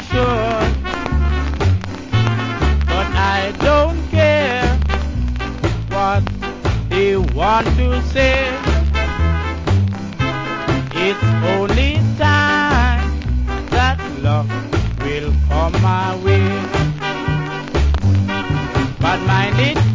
should, but I don't care what they want to say. It's only time that love will come my way. But mind it